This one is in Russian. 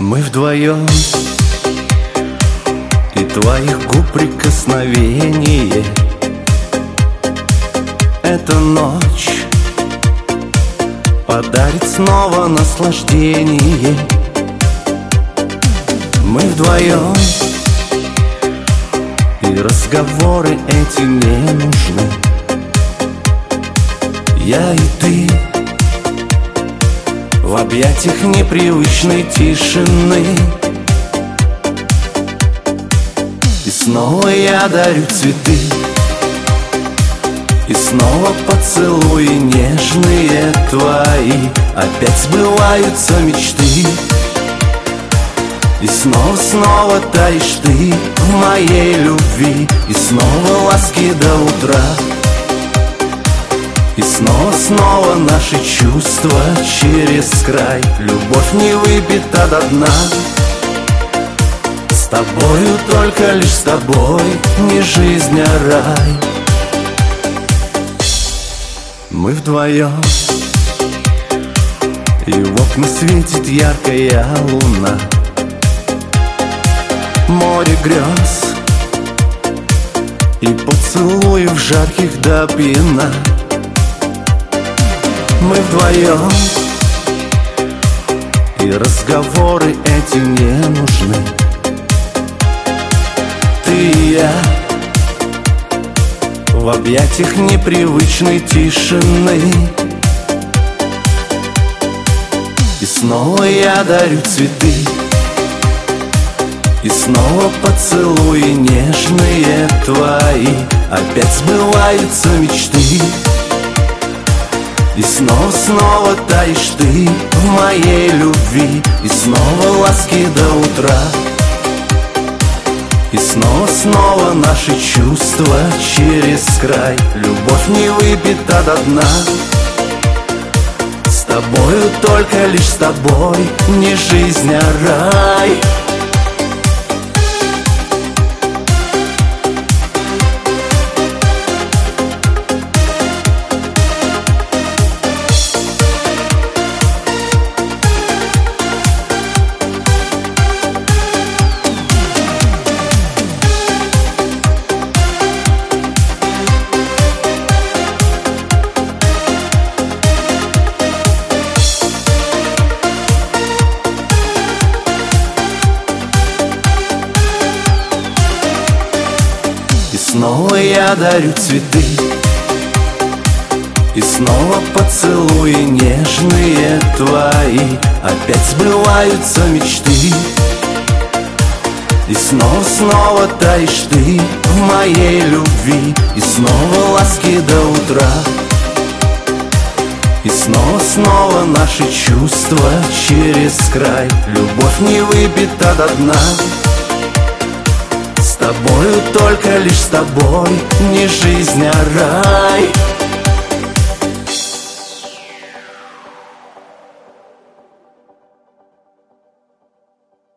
Мы вдвоем, и твоих губ прикосновение. Эта ночь подарит снова наслаждение. Мы вдвоем, и разговоры эти не нужны. Я и ты в объятиях непривычной тишины. И снова я дарю цветы, и снова поцелуи нежные твои. Опять сбываются мечты, и снова таишь ты в моей любви. И снова ласки до утра, и снова наши чувства через край. Любовь не выпита до дна. С тобою, только лишь с тобой, не жизнь, а рай. Мы вдвоем, и в окна светит яркая луна. Море грез и поцелуев жарких до пьяна. Мы вдвоем, и разговоры эти не нужны. Ты и я в объятиях непривычной тишины. И снова я дарю цветы, и снова поцелуи нежные твои. Опять сбываются мечты, и снова таишь ты в моей любви. И снова ласки до утра, и снова наши чувства через край. Любовь не выпита до дна. С тобою, только лишь с тобой, не жизнь, а рай. Снова я дарю цветы, и снова поцелуи нежные твои. Опять сбываются мечты, и снова таишь ты в моей любви. И снова ласки до утра, и снова наши чувства через край. Любовь не выпита до дна. С тобою, только лишь с тобой, не жизнь, а рай.